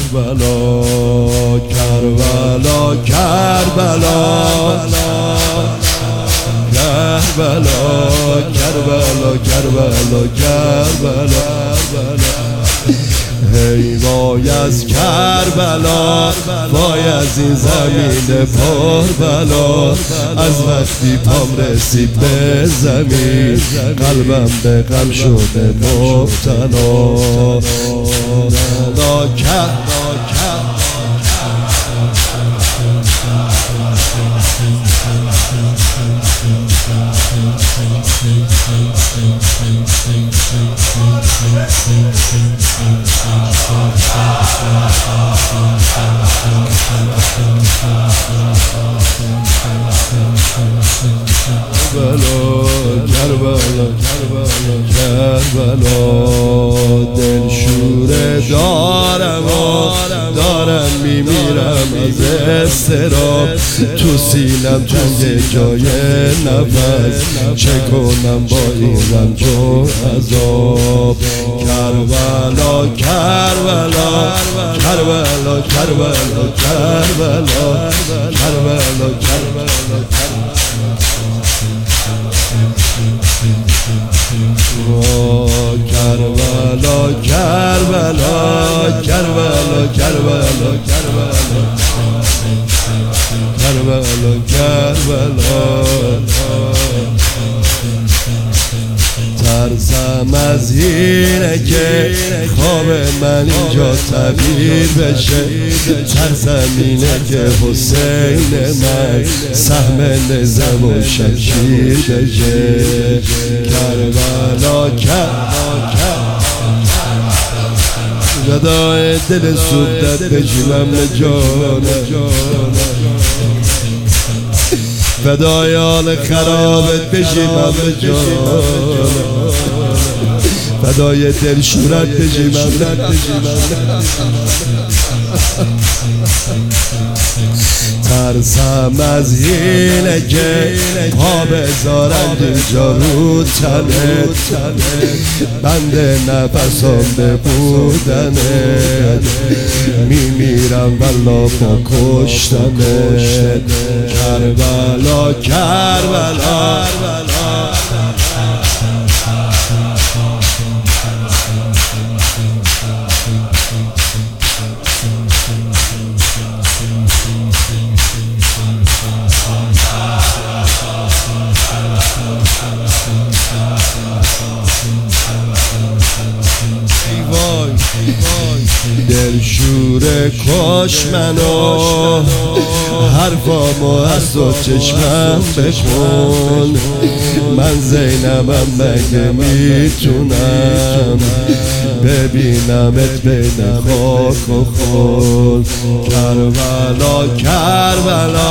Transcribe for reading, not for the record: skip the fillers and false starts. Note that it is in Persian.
کربلا کربلا کربلا کربلا کربلا کربلا کربلا هی وای از کربلا وای از این زمین پربلا از وقتی پام رسید به زمین قلبم به غم شده مبتلا کربلا کربلا دل شوره دارم میمیرم از اضطراب تو سینم تنگ جای نفس چه کنم با این رنج و عذاب کربلا کربلا کربلا کربلا کربلا کربلا کربلا کربلا کربلا کربلا کربلا کربلا کربلا ترسم از اینه که خواب من اینجا تعبیر بشه ترسم اینه که حسین من سهم نظم و شمشیر بشه کربلا گدای دل سودت بشیمم جانم فدای حال خرابت بشیمم جانم فدای دل شورت بشیمم ترسم از اینه که پا بذارم اینجا رو تنت بند نفسم ببودنت میمیرم والا با کشتنت کربلا کربلا دل شوره کش منو حرفامو از تو چشمم بخون من زینبم مگه میتونم ببینمت بین خاک و خون کربلا کربلا